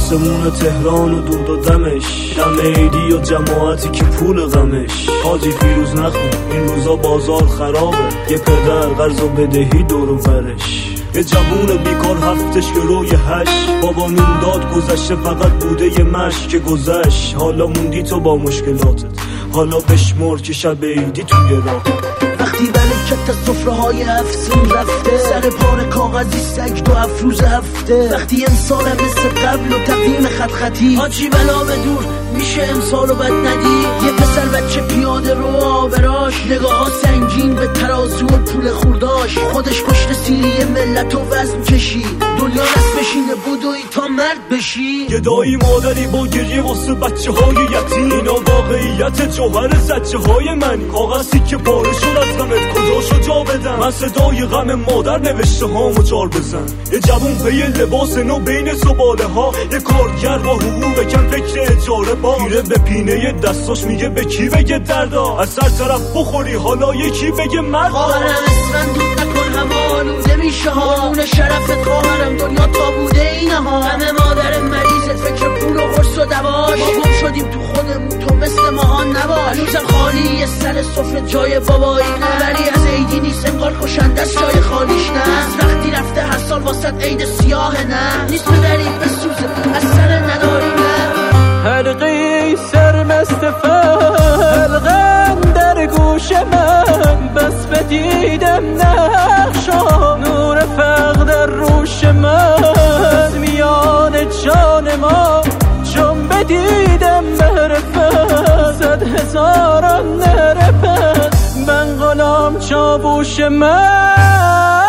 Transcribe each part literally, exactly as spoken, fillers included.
آسمون تهران و دود و دمش، دم عیدی و جماعتی که پول غمش. حاجی فیروز نخون این روزا بازار خرابه، یه پدر قرض و بدهی دور و برش. یه جوون بیکار هفتش که روی هش، بابا نون داد گذشته فقط بوده یه مش که گذشت. حالا موندی تو با مشکلاتت، حالا بشمر که شب عیدی توی راه. وقتی برکت از سفره های افسون رفته، سر پار کاغذی سگ دو افروز هفته. وقتی امسال مثل قبل و تقویم خط خطی، آجی بلا به دور میشه امسال و بد ندی. یه پسر بچه پیاده رو آبراش، نگاه ها سنگین به ترازو و پول خورداش. خودش پشت سیلی ملت و وزن کشی، دنیا دست بشینه بدوی تا مرد بشی. یه دایی مادری با گریه واسه بچه های یتیم، اینا واقعیت جوهر زچه های منی. کاغذی که پاره شد از غمت کجاشو جا بدم، من صدای غم مادر نوشته هامو جار بزن. یه جوون پی لباس نو بین زباله ها، یه کارگر با حقوق کم فکر اجاره با. میره به پینه دستاش میگه به کی بگه دردا، از سر طرف بخوری حالا یکی بگه مردا. خواهرم اسفن دود نکن هوا آلوده میشه ها، اون شرفت خواهرم دنیا تا بوده اینه ها. همه مادر مریضت فکر پول و قرص و دواش، ما گم شدیم تو خودمون تو مثل ماها نباش. هنوزم خالی یه سر سفره جای بابایی نه، ولی از عیدی نیست انگار کشنده است جای خالیش نه. از وقتی رفته هر سال واسط عید سیاه نه، نیست ببری بسوزه از سر نداری نه. حلقی سرمست فلقم در گوش من، بس بدیدم نقشا نور فقر در روش من. میان جان ما چون بدیدم برفت، صد هزاران نرفت من غلام چاووش من.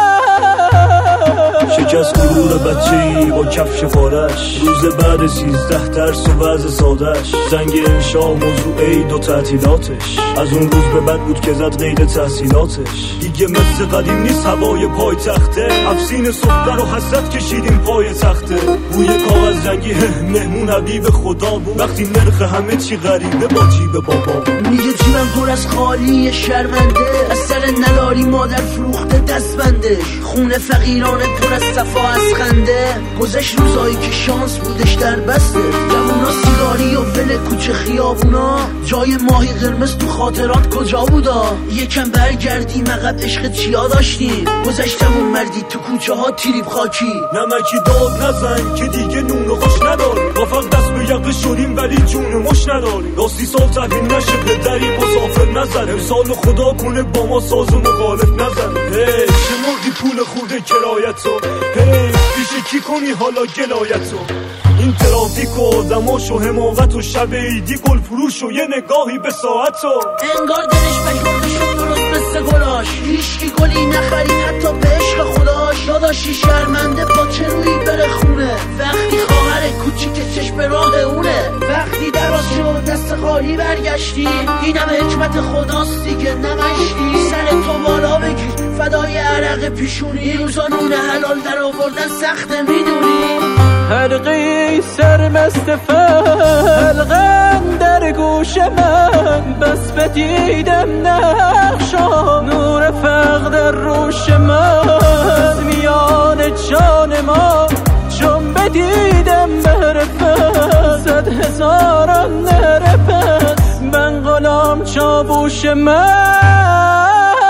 شکست غرور بچه‌ای با کفش پارش، روز بعد سیزده درس و وضع سادش. زنگ انشا موضوع عید و تعطیلاتش، از اون روز به بعد بود که زد قید تحصیلاتش. دیگه مثل قدیم نیست هوای پای تخته، افسین صبح رو حسرت کشیدیم پای تخته. بوی کاغذ رنگی مهمون حبیب خدا بود، وقتی نرخ همه چی غریبه با جیب بابا. میگه جیبم پر از خالی شرمنده، از سر نلاری مادر فروخته دستبندش. خونه فقیرانه پر از صفا از خنده، گذشت روزایی که شانس بودش در بسته. جوونا سیگاری و ول کوچه خیابونا، جای ماهی قرمز تو خاطرات کجا بودا. یکم برگردیم عقب عشق چیا داشتیم، گذشتمون مردی تو کوچه ها تیریب خاکی. نمکی داد نزن که دیگه نون و خوش نداری، ما فقط دست به یقه شدیم ولی جون و مش نداری. راستی سال تحویل نشه به دری مسافر نزن، امسال خدا کنه با ما ساز و مخالف نزن. هی چه مردی پول خورده کرایتو، هی پیش کی کنی حالا گلایتو. این ترافیک و آدماش و حماقت و شب عیدی گل فروش و یه نگاهی به ساعتو. انگار دلش بگرده شد درست مثل گلاش، هیچکی گلی نخرید حتی به عشق خداش. داداشی شرمنده با چه روی بره خونه، وقتی خواهر کوچیک چشم راه اونه. وقتی دراز شد دست خالی برگشتی، این همه حکمت خداست دیگه نمشتی. سر تو بالا بگیر فدای عرق پیشونی، این روزا نون حلال در آوردن سخته میدونی. حلقی سرمست فلقم در گوش من، بس بدیدم نقشا نور فقر در روش من. میان جان ما چون بدیدم برفت، صد هزاران نرفت من غلام چاووش من.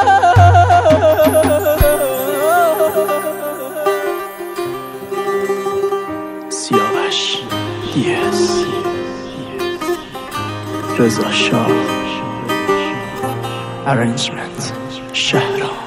سیاوش یس رضا شاه، ارنجمنت شهرام.